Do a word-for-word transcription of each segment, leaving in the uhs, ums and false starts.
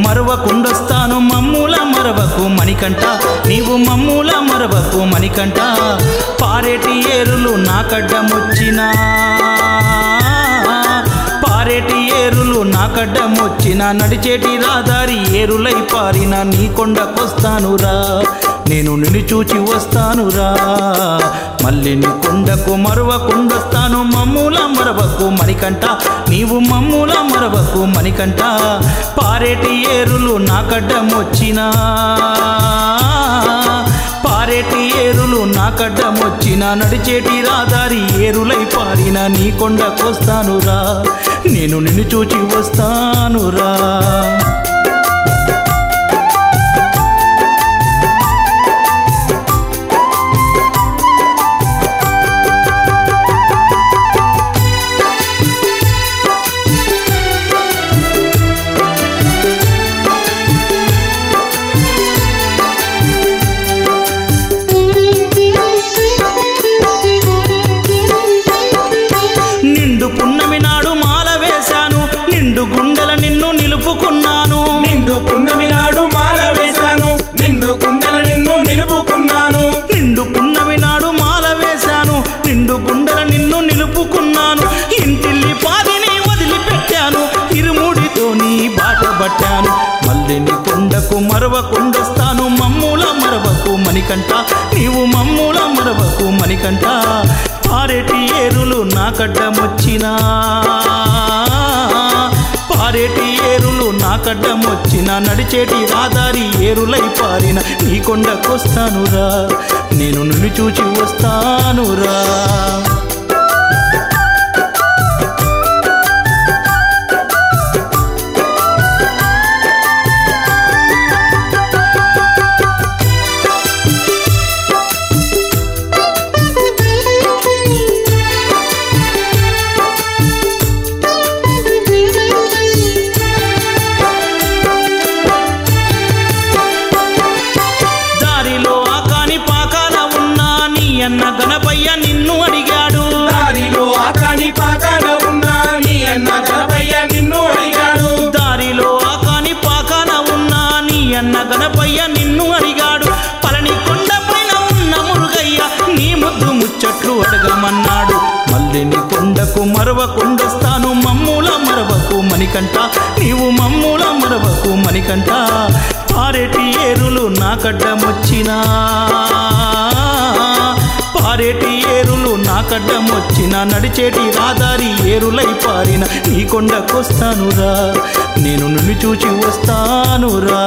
మరవకుండొస్తాను మమ్ముల మరవకు మణికంఠ నీవు మమ్ముల మరవకు మణికంఠ పారేటి ఏరులు నాకడ్డమొచ్చినా పారేటి ఏరులు నాకడ్డమొచ్చినా నడిచేటి రాదారి ఏరులై పారిన నీ కొండకొస్తానురా నేను నిన్ను చూచి వస్తానురా మళ్ళీ నీ కొండకు మరవకుండొస్తాను మమ్ముల మరవకు మణికంఠ నీవు మమ్ముల మరవకు మణికంఠ పారేటి ఏరులు నాకడ్డమొచ్చినా పారేటి ఏరులు నాకడ్డమొచ్చినా నడిచేటి రాదారి ఏరులై పారిన నీ కొండకొస్తానురా నేను నిన్ను చూచి వస్తానురా పున్నమి నాడు మాల వేశాను నిండు గుండెల నిన్ను నిలుపుకున్నాను నిండు పున్నమి నాడు మాల వేశాను నిండు గుండెల నిన్ను నిలుపుకున్నాను నిండు పున్నమి నాడు మాల వేశాను నిండు గుండెల నిన్ను నిలుపుకున్నాను ఇంటిల్లి పాదిని వదిలిపెట్టాను ఇరుముడితో నీ బాట పట్టాను మళ్ళీ నీ కొండకు మరవకుండొస్తాను మమ్ముల మరవకు మణికంఠ నీవు మమ్ముల మరవకు మణికంఠ పారేటి ఏరులు నాకడ్డమొచ్చినా పారేటి ఏరులు నాకడ్డమొచ్చినా నడిచేటి రాదారి ఏరులై పారిన నీ కొండకొస్తానురా నేను నిన్ను చూచి వస్తానురా అన్న గణపయ్య నిన్ను అడిగాడు దారిలో ఆకాని పాకాన ఉన్నా నీ అన్న గణపయ్య నిన్ను అడిగాడు దారిలో ఆకాని పాకాన ఉన్నా నీ అన్న గణపయ్య నిన్ను అడిగాడు పళని కొండ పైన ఉన్న మురుగయ్య నీ ముద్దు ముచ్చట్లు అడగమన్నాడు మళ్ళీ నీ కొండకు మరవకుండొస్తాను మమ్ముల మరవకు మణికంఠ నీవు మమ్ముల మరవకు మణికంఠ పారేటి ఏరులు నాకడ్డమొచ్చినా పారేటి ఏరులు నాకడ్డమొచ్చినా నడిచేటి రాదారి ఏరులై పారిన నీ కొండకొస్తానురా నేను నిన్ను చూచి వస్తానురా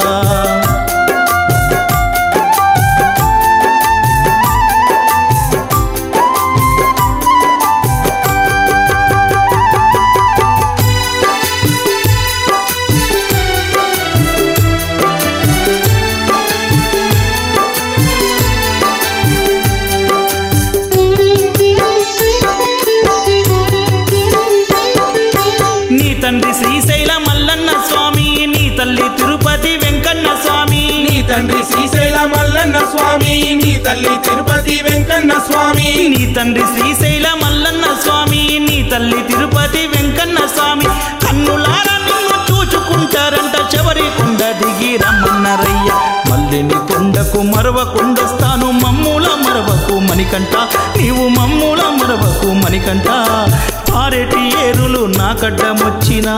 తండ్రి శ్రీశైల మల్లన్న స్వామి నీ తల్లి తిరుపతి వెంకన్న స్వామి నీ తండ్రి శ్రీశైల మల్లన్న స్వామి నీ తల్లి తిరుపతి వెంకన్న స్వామి నీ తండ్రి శ్రీశైల మల్లన్న స్వామి నీ తల్లి తిరుపతి వెంకన్న స్వామి కన్నులారా నిన్ను చూచుకుంటారంట చివరి కొండ దిగి రమ్మన్నారయ్య మళ్ళీ నీ కొండకు మరవకుండొస్తాను మమ్ముల మరవకు మణికంఠ నీవు మమ్ముల మరవకు మణికంఠ పారేటి ఏరులు నాకడ్డమొచ్చినా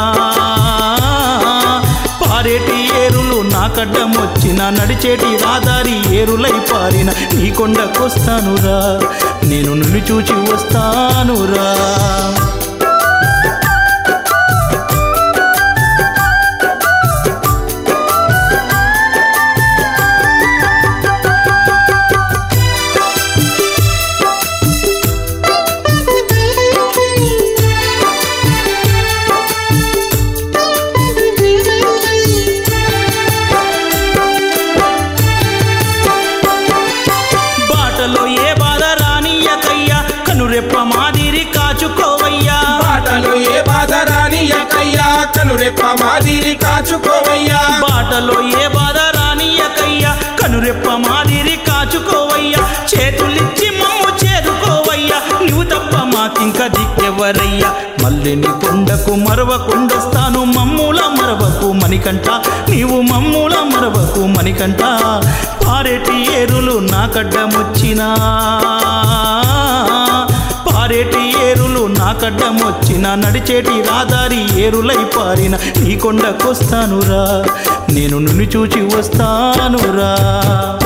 పారేటి ఏరులు నాకడ్డమొచ్చినా నడిచేటి రాదారి ఏరులై పారిన నీ కొండకొస్తానురా నేను నిన్ను చూచి వస్తానురా కనురెప్ప మాదిరి కాచుకోవయ్యా బాటలో ఏ బాధ రానియకయ్యా కనురెప్ప మాదిరి కాచుకోవయ్యా బాటలో ఏ బాధ రానియకయ్యా కనురెప్ప మాదిరి కాచుకోవయ్యా చేతులిచ్చి మమ్ము చేరుకోవయ్యా నువ్వు తప్ప మాకింక దిక్కెవరయ్యా మళ్ళీ నీ కొండకు మరవకుండొస్తాను మమ్ముల మరవకు మణికంఠ మణికంఠ నీవు మమ్ముల మరవకు మణికంఠ పారేటి ఏరులు నాకడ్డమొచ్చినా పారేటి ఏరులు నాకడ్డమొచ్చిన నడిచేటి రాదారి ఏరులై పారిన నీ కొండకొస్తానురా నేను నిన్ను చూచి వస్తానురా